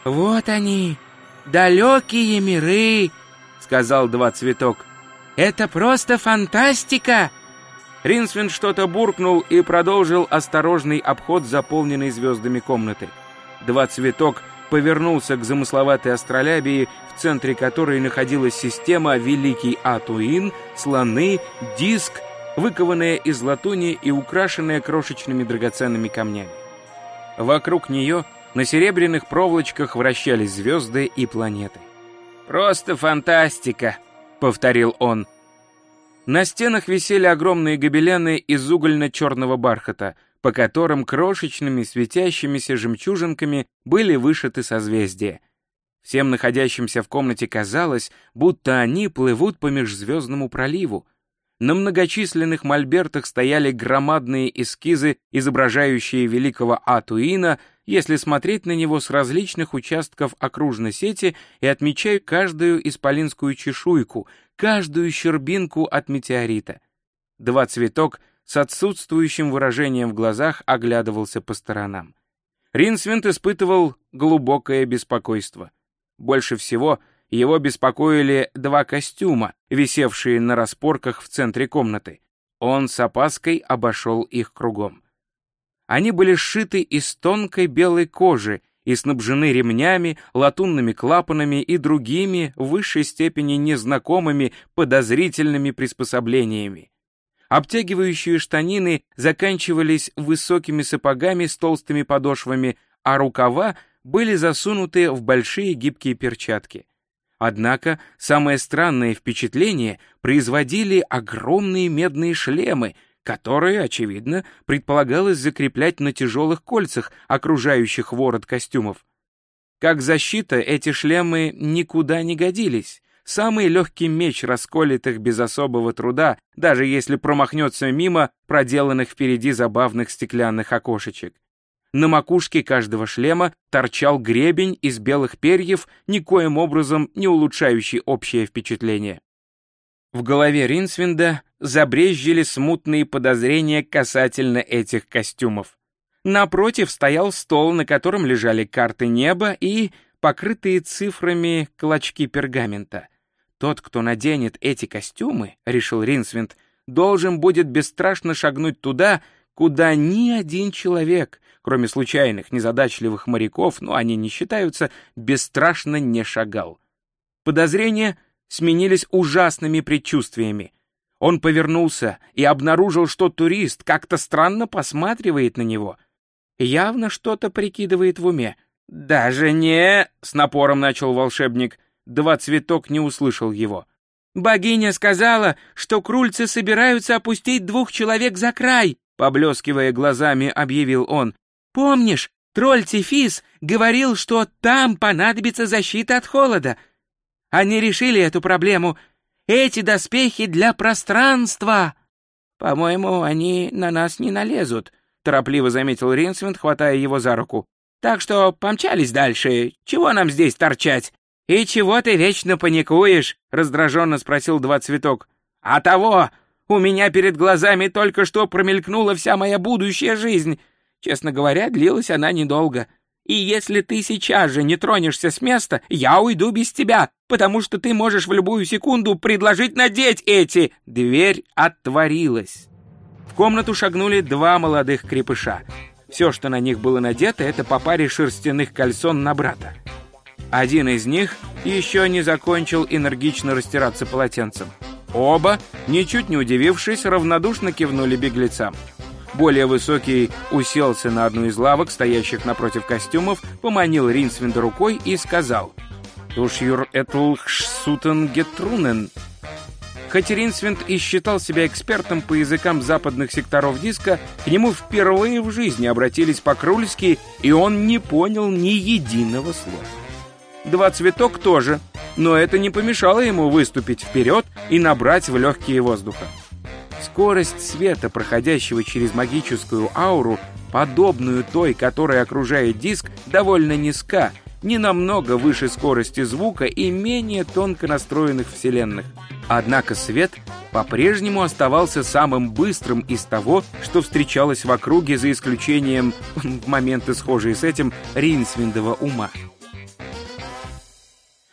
«Вот они, далекие миры», — сказал Два Цветок. «Это просто фантастика!» Ринсвинд что-то буркнул и продолжил осторожный обход заполненной звездами комнаты. Два Цветок повернулся к замысловатой астролябии, в центре которой находилась система Великий Атуин, слоны, диск, выкованная из латуни и украшенная крошечными драгоценными камнями. Вокруг нее на серебряных проволочках вращались звезды и планеты. «Просто фантастика», — повторил он. На стенах висели огромные гобелены из угольно-черного бархата, по которым крошечными светящимися жемчужинками были вышиты созвездия. Всем находящимся в комнате казалось, будто они плывут по межзвездному проливу. На многочисленных мольбертах стояли громадные эскизы, изображающие великого Атуина, если смотреть на него с различных участков окружной сети и отмечая каждую исполинскую чешуйку, каждую щербинку от метеорита. Два Цветок с отсутствующим выражением в глазах оглядывался по сторонам. Ринсвинд испытывал глубокое беспокойство. Больше всего его беспокоили два костюма, висевшие на распорках в центре комнаты. Он с опаской обошел их кругом. Они были сшиты из тонкой белой кожи и снабжены ремнями, латунными клапанами и другими в высшей степени незнакомыми подозрительными приспособлениями. Обтягивающие штанины заканчивались высокими сапогами с толстыми подошвами, а рукава были засунуты в большие гибкие перчатки. Однако самое странное впечатление производили огромные медные шлемы, которые, очевидно, предполагалось закреплять на тяжелых кольцах, окружающих ворот костюмов. Как защита эти шлемы никуда не годились. Самый легкий меч расколет их без особого труда, даже если промахнется мимо проделанных впереди забавных стеклянных окошечек. На макушке каждого шлема торчал гребень из белых перьев, никоим образом не улучшающий общее впечатление. В голове Ринсвинда забрезжили смутные подозрения касательно этих костюмов. Напротив стоял стол, на котором лежали карты неба и покрытые цифрами клочки пергамента. Тот, кто наденет эти костюмы, решил Ринсвинд, должен будет бесстрашно шагнуть туда, куда ни один человек, кроме случайных незадачливых моряков, но они не считаются, бесстрашно не шагал. Подозрения сменились ужасными предчувствиями. Он повернулся и обнаружил, что турист как-то странно посматривает на него. Явно что-то прикидывает в уме. «Даже не...» — с напором начал волшебник. Два Цветок не услышал его. «Богиня сказала, что крульцы собираются опустить 2 человек за край», — поблескивая глазами, объявил он. «Помнишь, тролль Тифис говорил, что там понадобится защита от холода? Они решили эту проблему. Эти доспехи для пространства!» «По-моему, они на нас не налезут», — торопливо заметил Ринсвинд, хватая его за руку. «Так что помчались дальше. Чего нам здесь торчать?» «И чего ты вечно паникуешь?» — раздраженно спросил Два Цветок. «А того! У меня перед глазами только что промелькнула вся моя будущая жизнь. Честно говоря, длилась она недолго. И если ты сейчас же не тронешься с места, я уйду без тебя, потому что ты можешь в любую секунду предложить надеть эти...» Дверь отворилась. В комнату шагнули 2 молодых крепыша. Все, что на них было надето, это по паре шерстяных кальсон на брата. Один из них еще не закончил энергично растираться полотенцем. Оба, ничуть не удивившись, равнодушно кивнули беглецам. Более высокий уселся на одну из лавок, стоящих напротив костюмов, поманил Ринсвинда рукой и сказал: «Уж юр этл хшсутен гетрунен». Хоть Ринсвинд и считал себя экспертом по языкам западных секторов диска, к нему впервые в жизни обратились по-крульски, и он не понял ни единого слова. Два Цветок тоже, но это не помешало ему выступить вперед и набрать в легкие воздуха. Скорость света, проходящего через магическую ауру, подобную той, которая окружает диск, довольно низка, не намного выше скорости звука и менее тонко настроенных вселенных. Однако свет по-прежнему оставался самым быстрым из того, что встречалось в округе, за исключением, в моменты схожие с этим, Ринсвиндова ума.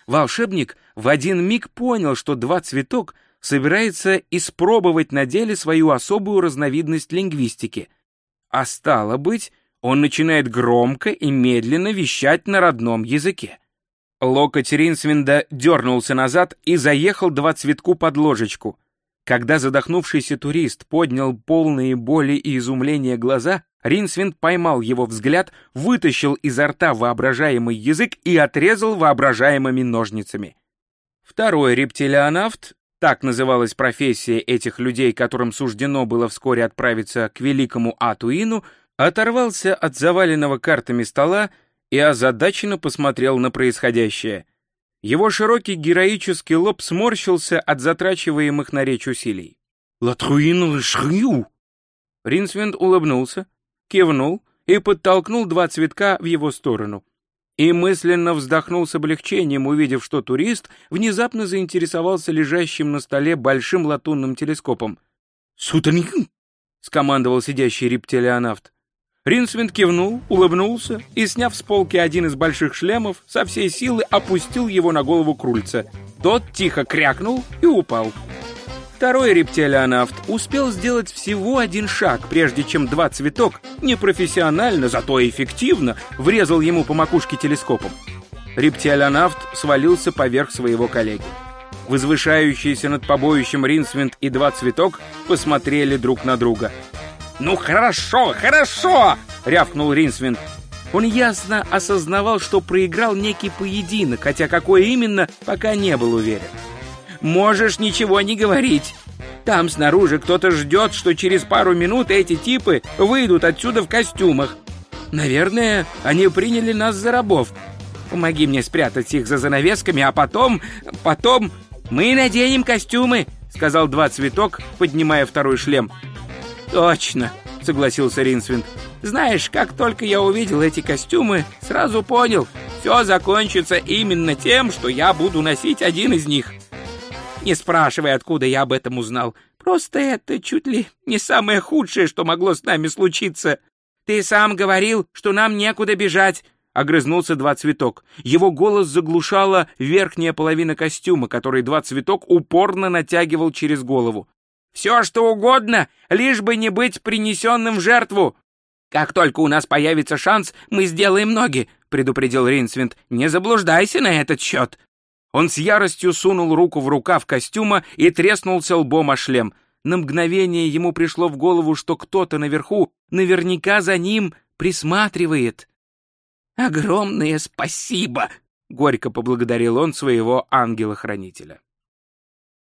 Волшебник в один миг понял, что Два Цветок собирается испробовать на деле свою особую разновидность лингвистики. А стало быть, он начинает громко и медленно вещать на родном языке. Локоть Ринсвинда дернулся назад и заехал Два Цветку под ложечку. Когда задохнувшийся турист поднял полные боли и изумления глаза, Ринсвинд поймал его взгляд, вытащил изо рта воображаемый язык и отрезал воображаемыми ножницами. Второй рептилионавт, так называлась профессия этих людей, которым суждено было вскоре отправиться к великому Атуину, оторвался от заваленного картами стола и озадаченно посмотрел на происходящее. Его широкий героический лоб сморщился от затрачиваемых на речь усилий. «Латруин Ришрю!» Ринсвинд улыбнулся, кивнул и подтолкнул Два Цветка в его сторону. И мысленно вздохнул с облегчением, увидев, что турист внезапно заинтересовался лежащим на столе большим латунным телескопом. «Сутаньгн!» — скомандовал сидящий рептилионавт. Ринсвинд кивнул, улыбнулся и, сняв с полки один из больших шлемов, со всей силы опустил его на голову крульца. Тот тихо крякнул и упал. Второй рептилионавт успел сделать всего один шаг, прежде чем Два Цветок, непрофессионально, зато эффективно, врезал ему по макушке телескопом. Рептилионавт свалился поверх своего коллеги. Возвышающиеся над побоищем Ринсвинд и Два Цветок посмотрели друг на друга. «Ну хорошо, хорошо!» — рявкнул Ринсвинд. Он ясно осознавал, что проиграл некий поединок, хотя какой именно, пока не был уверен. «Можешь ничего не говорить. Там снаружи кто-то ждет, что через пару минут эти типы выйдут отсюда в костюмах. Наверное, они приняли нас за рабов. Помоги мне спрятать их за занавесками, а потом... мы наденем костюмы», — сказал Два Цветок, поднимая второй шлем. «Точно», — согласился Ринсвинд. «Знаешь, как только я увидел эти костюмы, сразу понял, все закончится именно тем, что я буду носить один из них. Не спрашивай, откуда я об этом узнал. Просто это чуть ли не самое худшее, что могло с нами случиться. Ты сам говорил, что нам некуда бежать», — огрызнулся Два Цветок. Его голос заглушала верхняя половина костюма, который Два Цветок упорно натягивал через голову. «Все, что угодно, лишь бы не быть принесенным в жертву. Как только у нас появится шанс, мы сделаем ноги», — предупредил Ринсвинд. «Не заблуждайся на этот счет». Он с яростью сунул руку в рукав костюма и треснулся лбом о шлем. На мгновение ему пришло в голову, что кто-то наверху наверняка за ним присматривает. «Огромное спасибо!» — горько поблагодарил он своего ангела-хранителя.